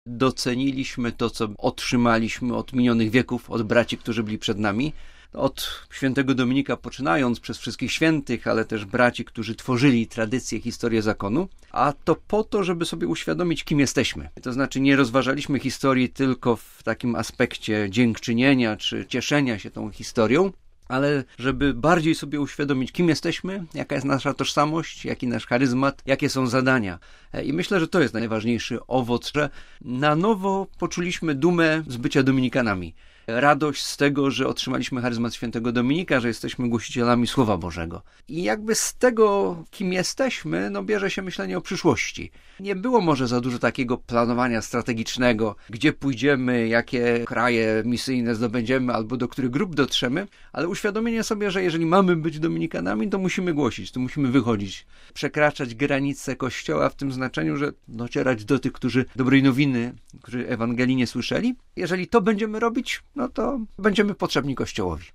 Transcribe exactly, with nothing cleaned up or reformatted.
doceniliśmy to, co otrzymaliśmy od minionych wieków, od braci, którzy byli przed nami. Od świętego Dominika poczynając, przez wszystkich świętych, ale też braci, którzy tworzyli tradycję, historię zakonu, a to po to, żeby sobie uświadomić, kim jesteśmy. To znaczy nie rozważaliśmy historii tylko w takim aspekcie dziękczynienia czy cieszenia się tą historią, ale żeby bardziej sobie uświadomić, kim jesteśmy, jaka jest nasza tożsamość, jaki nasz charyzmat, jakie są zadania. I myślę, że to jest najważniejszy owoc, że na nowo poczuliśmy dumę z bycia dominikanami. Radość z tego, że otrzymaliśmy charyzmat świętego Dominika, że jesteśmy głosicielami Słowa Bożego. I jakby z tego, kim jesteśmy, no bierze się myślenie o przyszłości. Nie było może za dużo takiego planowania strategicznego, gdzie pójdziemy, jakie kraje misyjne zdobędziemy, albo do których grup dotrzemy, ale uświadomienie sobie, że jeżeli mamy być dominikanami, to musimy głosić, to musimy wychodzić, przekraczać granice Kościoła w tym znaczeniu, że docierać do tych, którzy dobrej nowiny, którzy Ewangelii nie słyszeli. Jeżeli to będziemy robić, no to będziemy potrzebni Kościołowi.